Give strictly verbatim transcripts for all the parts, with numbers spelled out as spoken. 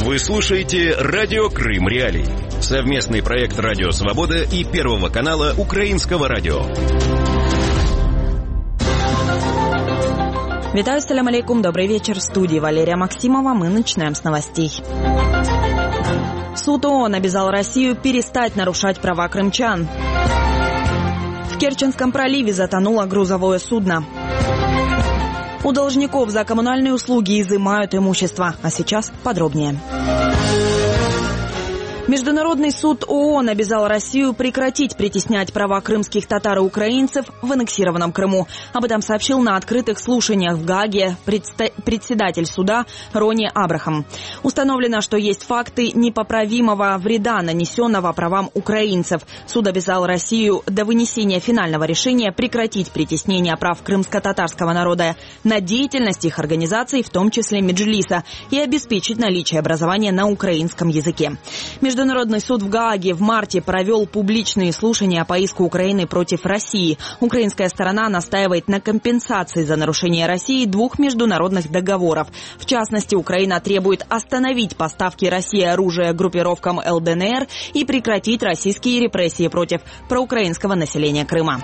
Вы слушаете «Радио Крым Реалии». Совместный проект «Радио Свобода» и Первого канала Украинского радио. Витаю, салям алейкум, добрый вечер. В студии Валерия Максимова. Мы начинаем с новостей. Суд ООН обязал Россию перестать нарушать права крымчан. В Керченском проливе затонуло грузовое судно. У должников за коммунальные услуги изымают имущество. А сейчас подробнее. Международный суд ООН обязал Россию прекратить притеснять права крымских татар и украинцев в аннексированном Крыму. Об этом сообщил на открытых слушаниях в Гааге председатель суда Рони Абрахам. Установлено, что есть факты непоправимого вреда, нанесенного правам украинцев. Суд обязал Россию до вынесения финального решения прекратить притеснение прав крымско-татарского народа на деятельность их организаций, в том числе Меджлиса, и обеспечить наличие образования на украинском языке. Международный суд в Гааге в марте провел публичные слушания по иску Украины против России. Украинская сторона настаивает на компенсации за нарушение России двух международных договоров. В частности, Украина требует остановить поставки России оружия группировкам эл дэ эн эр и прекратить российские репрессии против проукраинского населения Крыма.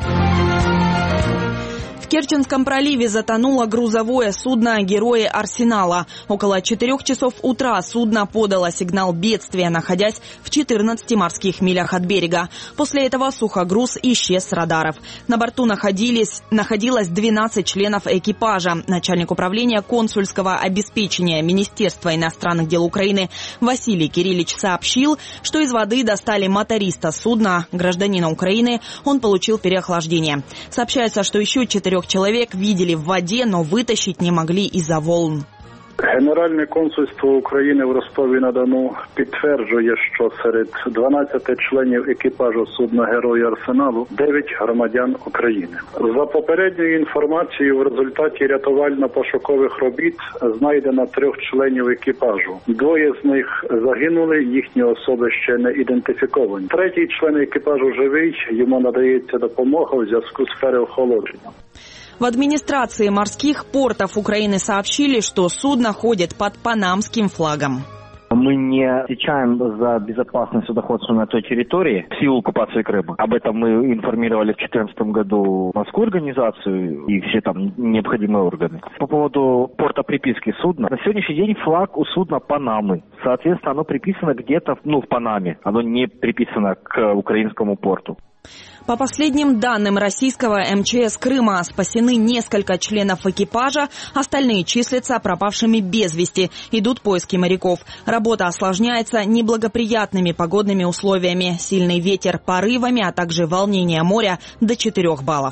В Керченском проливе затонуло грузовое судно «Герои Арсенала». Около четырех часов утра судно подало сигнал бедствия, находясь в четырнадцати морских милях от берега. После этого сухогруз исчез с радаров. На борту находились, находилось двенадцать членов экипажа. Начальник управления консульского обеспечения Министерства иностранных дел Украины Василий Кириллич сообщил, что из воды достали моториста судна, гражданина Украины. Он получил переохлаждение. Сообщается, что еще четыре человек видели в воде, но вытащить не могли из-за волн. Генеральне консульство України в Ростові-на-Дону підтверджує, що серед дванадцяти членів екіпажу судна «Герої Арсеналу» дев'ять громадян України. За попередньою інформацією, в результаті рятувально-пошукових робіт знайдено трьох членів екіпажу. Двоє з них загинули, їхні особи ще не ідентифіковані. Третій член екіпажу живий, йому надається допомога у зв'язку з переохолодженням. В администрации морских портов Украины сообщили, что судно ходит под панамским флагом. Мы не отвечаем за безопасность судоходства на той территории в силу оккупации Крыма. Об этом мы информировали в две тысячи четырнадцатом году морскую организацию и все там необходимые органы. По поводу порта приписки судна. На сегодняшний день флаг у судна Панамы. Соответственно, оно приписано где-то ну, в Панаме. Оно не приписано к украинскому порту. По последним данным российского эм че эс Крыма, спасены несколько членов экипажа, остальные числятся пропавшими без вести. Идут поиски моряков. Работа осложняется неблагоприятными погодными условиями. Сильный ветер порывами, а также волнение моря до четырех баллов.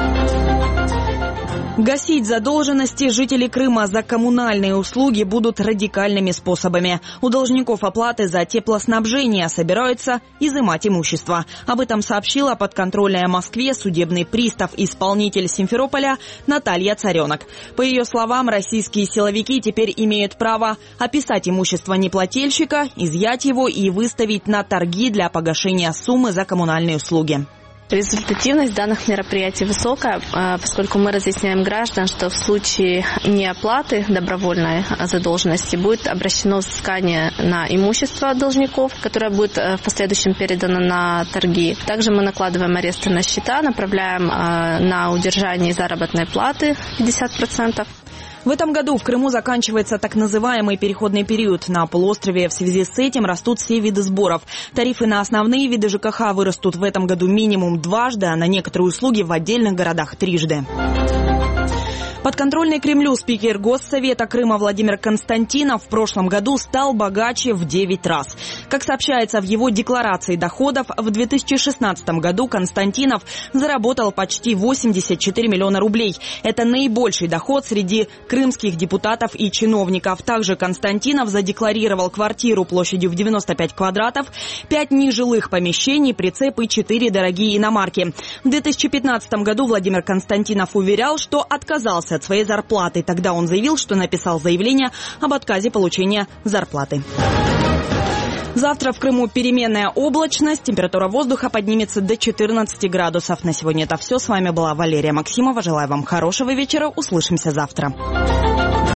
Гасить задолженности жителей Крыма за коммунальные услуги будут радикальными способами. У должников оплаты за теплоснабжение собираются изымать имущество. Об этом сообщила подконтрольная Москве судебный пристав-исполнитель Симферополя Наталья Царенок. По ее словам, российские силовики теперь имеют право описать имущество неплательщика, изъять его и выставить на торги для погашения суммы за коммунальные услуги. Результативность данных мероприятий высокая, поскольку мы разъясняем граждан, что в случае неоплаты добровольной задолженности будет обращено взыскание на имущество должников, которое будет в последующем передано на торги. Также мы накладываем аресты на счета, направляем на удержание заработной платы пятьдесят процентов. В этом году в Крыму заканчивается так называемый переходный период. На полуострове в связи с этим растут все виды сборов. Тарифы на основные виды ЖКХ вырастут в этом году минимум дважды, а на некоторые услуги в отдельных городах трижды. Подконтрольный Кремлю спикер Госсовета Крыма Владимир Константинов в прошлом году стал богаче в девять раз. Как сообщается в его декларации доходов, в две тысячи шестнадцатом году Константинов заработал почти восемьдесят четыре миллиона рублей. Это наибольший доход среди крымских депутатов и чиновников. Также Константинов задекларировал квартиру площадью в девяносто пять квадратов, пять нежилых помещений, прицеп и четыре дорогие иномарки. В две тысячи пятнадцатом году Владимир Константинов уверял, что отказался от своей зарплаты. Тогда он заявил, что написал заявление об отказе получения зарплаты. Завтра в Крыму переменная облачность. Температура воздуха поднимется до четырнадцати градусов. На сегодня это все. С вами была Валерия Максимова. Желаю вам хорошего вечера. Услышимся завтра.